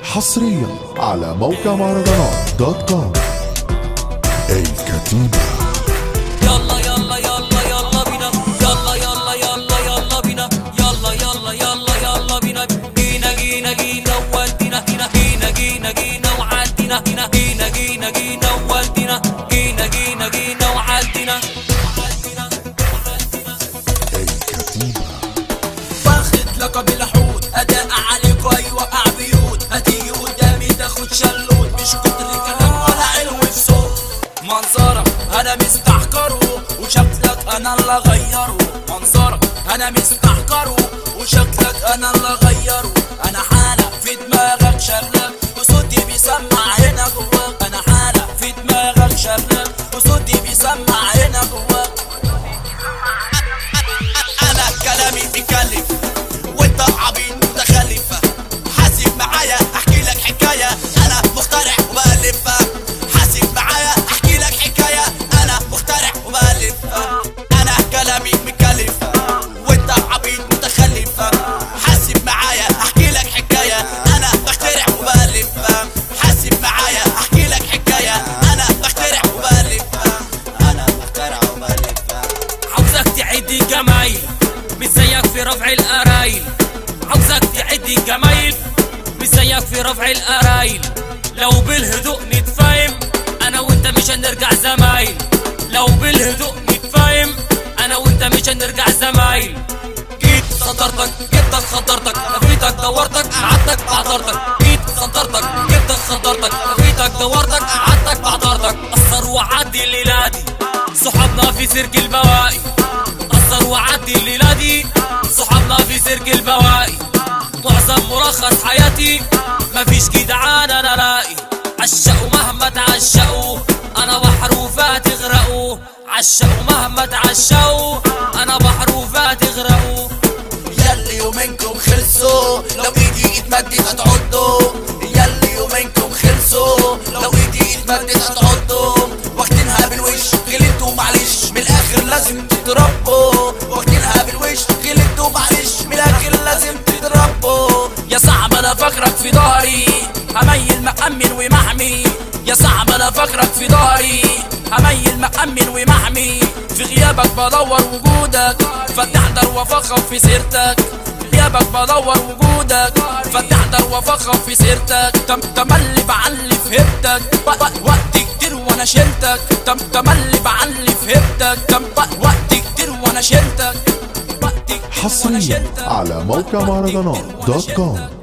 حصريا على موقع مهرجانات دوت كوم. الكتيبة. يلا يلا يلا يلا بينا، يلا يلا يلا يلا بينا، يلا يلا يلا يلا بينا. جينا جينا جينا وودينا، جينا جينا جينا وعدينا، جينا جينا جينا وودينا، جينا جينا جينا وعدينا. الكتيبة. واخد لقب الحوت، اداء عليكوا يوقع بيوت، هتيجي قدامي تاخد شلوت، مش كتر كلام ولا علو في صوت. منظرك انا مستحقره وشكلك انا اللي غيره، منظرك انا مستحقره وشكلك انا اللي غيره. انا حالة في دماغك شغلك وصوتي بيسمع هنا جواك، انا حالة في دماغك شغلك وصوتي بيسمع هنا جواك. انا كلامي بيكلف وانت عبيط متخلف، حاسب معايا احكي لك حكايه، انا مخترع وبالف. حاسب معايا احكي لك حكايه، انا مخترع وبالف. انا كلامي مكلف وانت عبيط متخلف، حاسب معايا احكي لك حكايه، انا بخترع وبالف. حاسب معايا احكي لك حكايه، انا بخترع وبالف. انا بخترع وبالف. عاوزك تعدي جمايل مش زيك في رفع القرايل، عاوزك تعدي جمايل مش زيك في رفع القرايل. لو بالهدوء نتفاهم انا وانت مش هنرجع زمايل، لو بالهدوء نتفاهم انا وانت مش هنرجع زمايل. جيت صدرتك جبتك خطرتك، لفيتك دورتك قعدتك بعطرتك، جيت صدرتك جبتك خطرتك، لفيتك دورتك قعدتك بعطرتك. قصر وعدي الليله دي صحابنا في سيرك البواقي، قصر وعدي الليله دي صحابنا في سيرك البواقي. معظم ملخص حياتي مفيش جدعان انا لاقي، عشقوا مهما تعشقوا انا بحر وفات تغرقوا، عشقوا مهما تعشقوا انا بحر وفات تغرقوا. ياللي يومينكم خلصوا لو ايدي اتمدت هتعضوا، ياللي يومينكم خلصوا لو ايدي اتمدت هتعضوا. واخدينها بالوش غلطتوا معلش من الاخر لازم تتربوا، واخدينها بالوش غلطتوا معلش من الاخر لازم تتربوا. يا صعب انا فاكرك في ضهري هميل مأمن ومحمي، يا صعب انا فاكرك في ضهري هميل مأمن ومحمي. في غيابك بدور وجودك فتحضر وافخر في سيرتك، غيابك بدور وجودك فتحضر وافخر في سيرتك. تملي بعلي في هبتك وقت كتير وانا شلتك، تملي بعلي في هبتك وقت كتير وانا شلتك. حصريا على موقع مهرجانات دوت كوم.